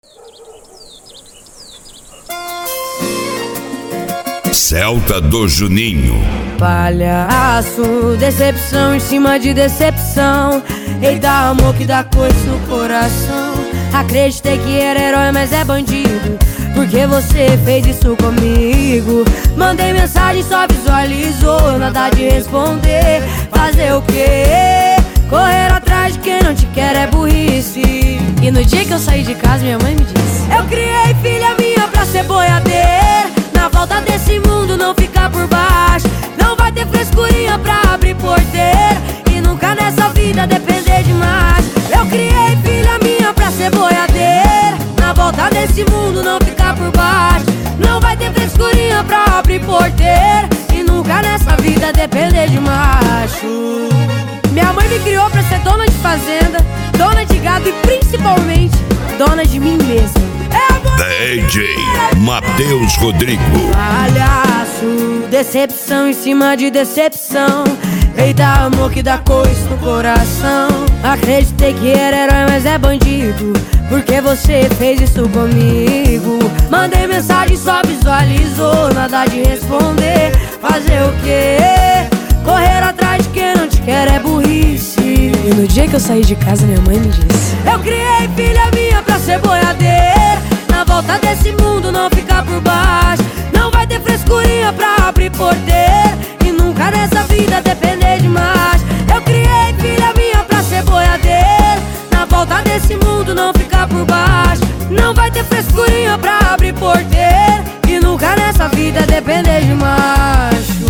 Celta do Juninho. Palhaço, decepção em cima de decepção. Eita, amor que dá coisa no coração. Acreditei que era herói, mas é bandido, porque você fez isso comigo. Mandei mensagem, só visualizou, nada de responder. Fazer o quê? Correr atrás de quem não te quer é burrice. E no dia que eu saí de casa, minha mãe me disse: eu criei filha minha pra ser boiadeira. Na volta desse mundo não ficar por baixo. Não vai ter frescurinha pra abrir porteira. E nunca nessa vida depender demais. Eu criei filha minha pra ser boiadeira. Na volta desse mundo não ficar por baixo. Não vai ter frescurinha pra abrir porteira. E nunca nessa vida depender de macho. Minha mãe me criou pra ser dona de fazenda, dona de gado e principalmente dona de mim mesma. DJ Matheus Rodrigo. Palhaço, decepção em cima de decepção. Eita, amor que dá coisa no coração. Acreditei que era herói, mas é bandido, porque você fez isso comigo. Mandei mensagem, só visualizou, nada de responder. Fazer o quê? Correr atrás de quem não te quer é burrice. E no dia que eu saí de casa, minha mãe me disse: eu criei filha minha pra ser boiadeira. Na volta desse mundo não ficar por baixo. Não vai ter frescurinha pra abrir porteira. E nunca nessa vida depender de mais. Eu criei filha minha pra ser boiadeira. Na volta desse mundo não ficar por baixo. Não vai ter frescurinha pra abrir porteira. E nunca nessa vida depender de macho.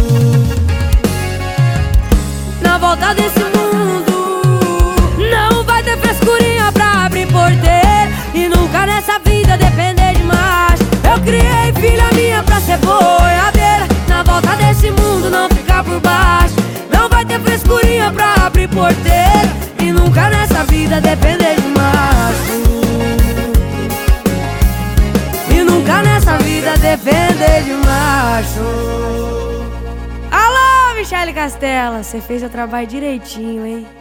Na volta desse mundo não vai ter frescurinha pra abrir porteira. E nunca nessa vida depender de macho. Eu criei filha minha pra ser boiadeira. Na volta desse mundo não ficar por baixo. Não vai ter frescurinha pra abrir porteira. E nunca nessa vida depender de macho. E nunca nessa vida depender de macho. Alô, Michele Castela, você fez seu trabalho direitinho, hein?